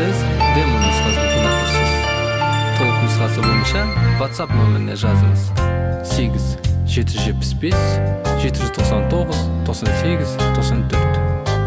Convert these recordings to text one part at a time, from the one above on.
Siz demo nusxasini tыңдатырсыз. Толық нұсқасы бойынша WhatsApp нөміріне жазыңыз. 8 775 799 98 94.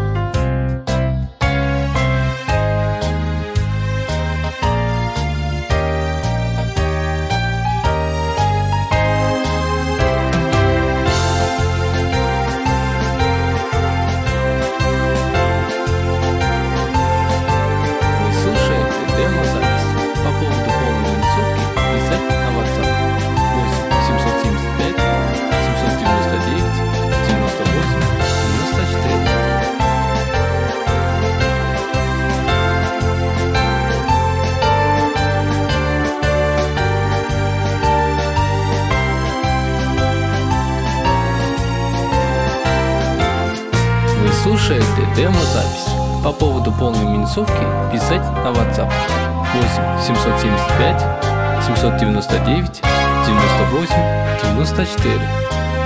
Слушайте демо-запись. По поводу полной минусовки писать на WhatsApp 8 775 799 98 94.